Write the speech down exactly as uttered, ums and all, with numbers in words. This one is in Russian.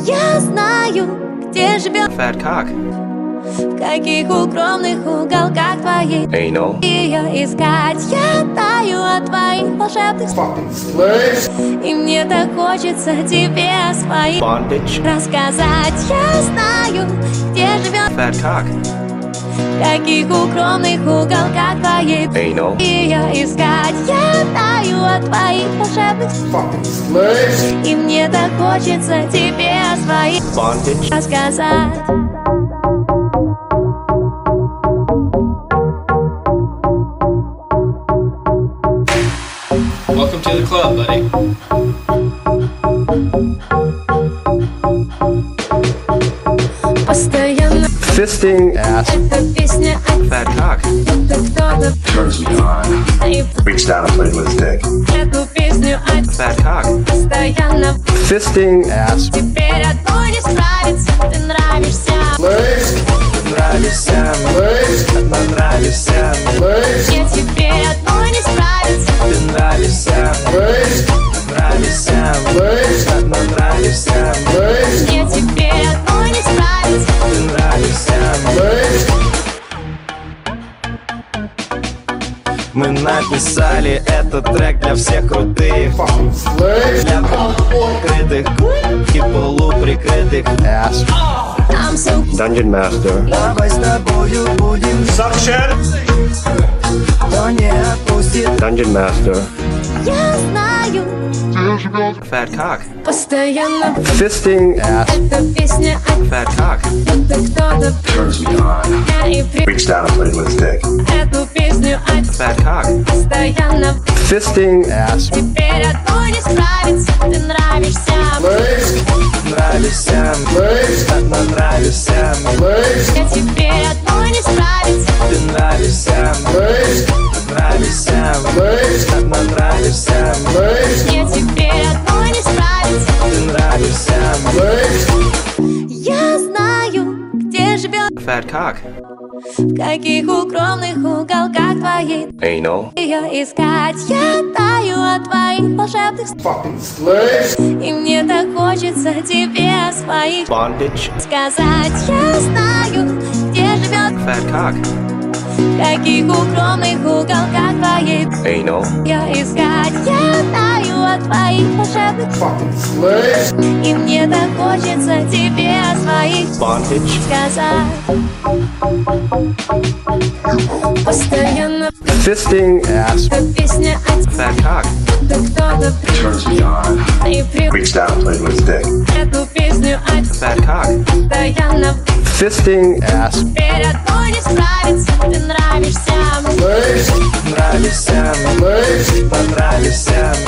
Я знаю, где живет Fat cock. в каких укромных уголках твоей Anal. ее искать. Я таю от твоих волшебных слов, и мне так хочется тебе о своих Bondage. рассказать. Я знаю, где живет Fat cock. в каких укромных уголках твоей Anal. ее искать. Я таю от твоих волшебных слов, и мне так хочется тебе о своих Bondage. рассказать. Welcome to the club, buddy. Постоянно Fisting ass. эта песня о Fat cock. будто кто-то Turns me on. и Reached down and played with his dick. эту песню о Fat cock. постоянно. Fisting ass. Теперь одной не справиться, ты нравишься. Нравишься, одна нравишься, Мне теперь одной не справиться. ты нравишься, нравишься, одна нравишься, Мне теперь одной не справиться. ты нравишься. Мы написали этот трек для всех крутых, для покрытых и полуприкрытых. Ass. I'm so Dungeon Master. Давай с тобою будем, но не отпустит. Dungeon Master. я знаю, Fat cock. постоянно Fisting ass. эта песня о Fat cock. будто кто-то Turns me on. и при Reached down and played with his dick. эту песню о Fat cock. постоянно. Fisting ass. Теперь одной не справиться, ты нравишься. Нравишься, одна нравишься, Мне теперь одной не справиться. ты нравишься, нравишься, одна нравишься, Мне теперь одной не справиться. ты нравишься. Я знаю, где живет, Fat cock. в каких укромных уголках твоей Anal. ее искать. Я таю от твоих волшебных слов, и мне так хочется тебе о своих Bondage. сказать. Я знаю, где живет, Fat cock. в каких укромных уголках твоей Anal. ее искать. Я таю от твоих волшебных слов, и мне так хочется тебе о своих Bondage. сказать. Постоянно Fisting ass. эта песня о Fat cock. будто кто-то Turns me on. и при Reached down and played with his dick. эту песню о Fat cock. постоянно. Fisting ass. Теперь одной не справиться, ты нравишься. Нравишься, понравишься,